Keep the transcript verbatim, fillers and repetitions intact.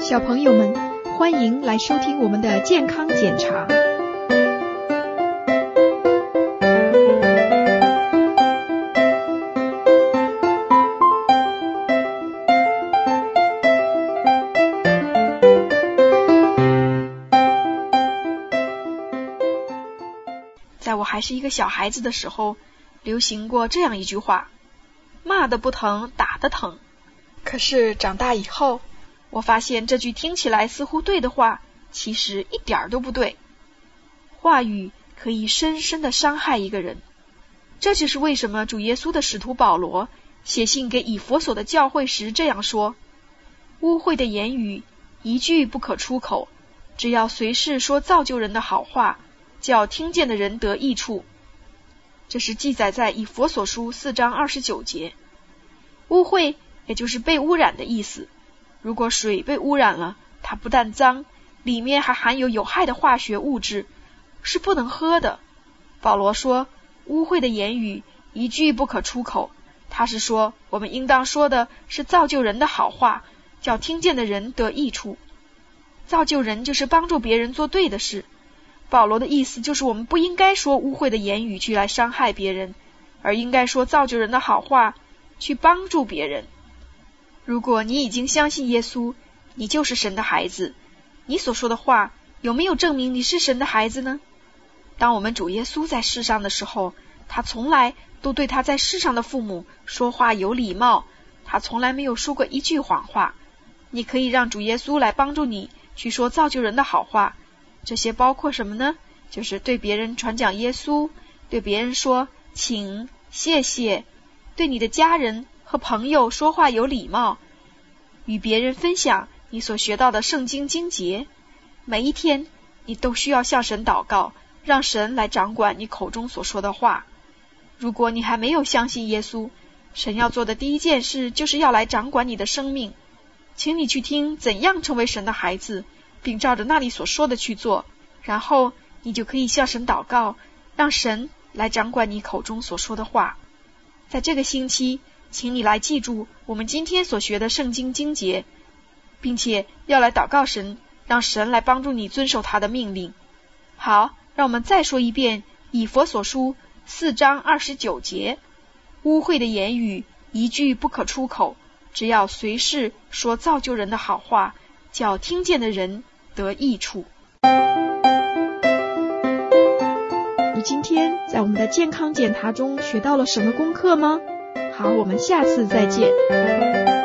小朋友们，欢迎来收听我们的健康检查。在我还是一个小孩子的时候，流行过这样一句话：骂的不疼，打的疼。可是长大以后，我发现这句听起来似乎对的话，其实一点儿都不对。话语可以深深地伤害一个人，这就是为什么主耶稣的使徒保罗写信给以弗所的教会时这样说：污秽的言语一句不可出口，只要随时说造就人的好话，叫听见的人得益处。这是记载在以弗所书四章二十九节。污秽也就是被污染的意思。如果水被污染了，它不但脏，里面还含有有害的化学物质，是不能喝的。保罗说，污秽的言语一句不可出口，他是说我们应当说的是造就人的好话，叫听见的人得益处。造就人就是帮助别人做对的事。保罗的意思就是我们不应该说污秽的言语去来伤害别人，而应该说造就人的好话去帮助别人。如果你已经相信耶稣，你就是神的孩子，你所说的话有没有证明你是神的孩子呢？当我们主耶稣在世上的时候，他从来都对他在世上的父母说话有礼貌，他从来没有说过一句谎话。你可以让主耶稣来帮助你去说造就人的好话，这些包括什么呢？就是对别人传讲耶稣，对别人说请、谢谢，对你的家人和朋友说话有礼貌，与别人分享你所学到的圣经经节。每一天你都需要向神祷告，让神来掌管你口中所说的话。如果你还没有相信耶稣，神要做的第一件事就是要来掌管你的生命。请你去听怎样成为神的孩子，并照着那里所说的去做，然后你就可以向神祷告，让神来掌管你口中所说的话。在这个星期，请你来记住我们今天所学的圣经经节，并且要来祷告神，让神来帮助你遵守他的命令。好，让我们再说一遍以弗所书四章二十九节：污秽的言语一句不可出口，只要随时说造就人的好话，叫听见的人得益处。你今天在我们的健康检查中学到了什么功课吗？好，我们下次再见。